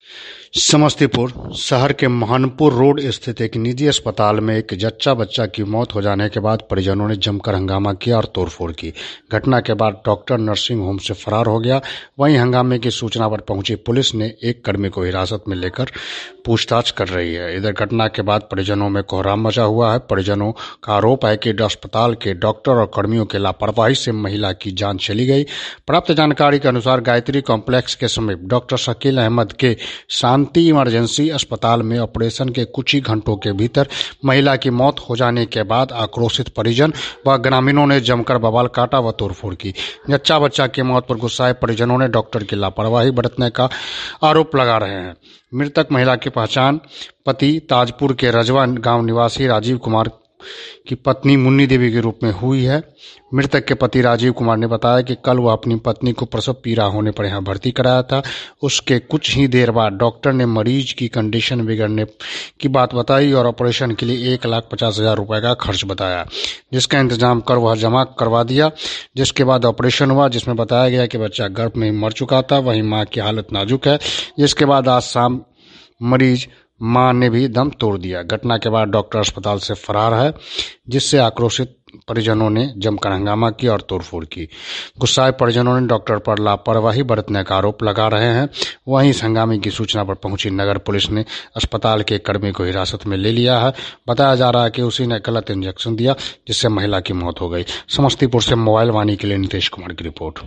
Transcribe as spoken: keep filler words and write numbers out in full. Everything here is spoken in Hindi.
समस्तीपुर शहर के महानपुर रोड स्थित एक निजी अस्पताल में एक जच्चा बच्चा की मौत हो जाने के बाद परिजनों ने जमकर हंगामा किया और तोड़फोड़ की। घटना के बाद डॉक्टर नर्सिंग होम से फरार हो गया। वहीं हंगामे की सूचना पर पहुंची पुलिस ने एक कर्मी को हिरासत में लेकर पूछताछ कर रही है। इधर घटना के बाद परिजनों में कोहराम मचा हुआ है। परिजनों का आरोप है कि अस्पताल के डॉक्टर और कर्मियों की लापरवाही से महिला की जान चली गई। प्राप्त जानकारी के अनुसार गायत्री कॉम्प्लेक्स के समीप डॉक्टर शकील अहमद के शांति इमरजेंसी अस्पताल में ऑपरेशन के कुछ ही घंटों के भीतर महिला की मौत हो जाने के बाद आक्रोशित परिजन व ग्रामीणों ने जमकर बवाल काटा व तोड़फोड़ की। जच्चा बच्चा की मौत पर गुस्साए परिजनों ने डॉक्टर की लापरवाही बरतने का आरोप लगा रहे हैं। मृतक महिला की पहचान पति ताजपुर के रजवा गांव निवासी राजीव कुमार की पत्नी मुन्नी देवी के रूप में हुई है। मृतक के पति राजीव कुमार ने बताया कि कल वह अपनी पत्नी को प्रसव पीड़ा होने पर यहां भर्ती कराया था। उसके कुछ ही देर बाद डॉक्टर ने मरीज की कंडीशन बिगड़ने की बात बताई और ऑपरेशन के लिए एक लाख पचास हजार रुपए का खर्च बताया, जिसका इंतजाम कर वह जमा करवा दिया। जिसके बाद ऑपरेशन हुआ, जिसमें बताया गया कि बच्चा गर्भ में मर चुका था। वहीं मां की हालत नाजुक है। जिसके बाद आज शाम मरीज मां ने भी दम तोड़ दिया। घटना के बाद डॉक्टर अस्पताल से फरार है, जिससे आक्रोशित परिजनों ने जमकर हंगामा किया और तोड़फोड़ की। गुस्साए परिजनों ने डॉक्टर पर लापरवाही बरतने का आरोप लगा रहे हैं। वहीं इस हंगामे की सूचना पर पहुंची नगर पुलिस ने अस्पताल के कर्मी को हिरासत में ले लिया है। बताया जा रहा है कि उसी ने गलत इंजेक्शन दिया, जिससे महिला की मौत हो गई। समस्तीपुर से मोबाइल वाणी के लिए नितेश कुमार की रिपोर्ट।